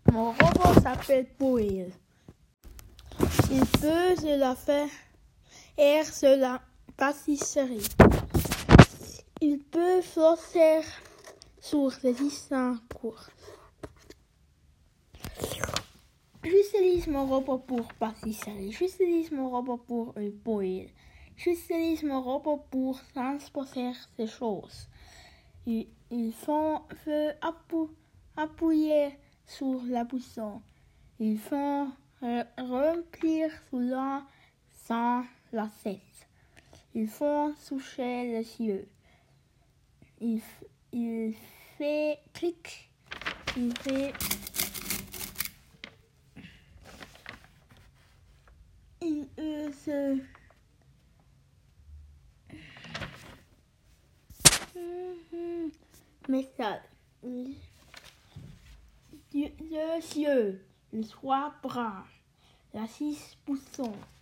Mon robot s'appelle Poël. Il peut se la faire sur la pâtisserie. Il peut flosser sur les distances courtes. J'utilise mon robot pour pâtisserie. J'utilise mon robot pour Poël. J'utilise mon robot pour transporter ces choses. Il faut appuyer sur la bouton. Il faut remplir cela sans la tête. Il faut toucher les yeux. Il fait clic. Il fait... Il se... métal. Deux yeux, les trois bras, les 6 boutons.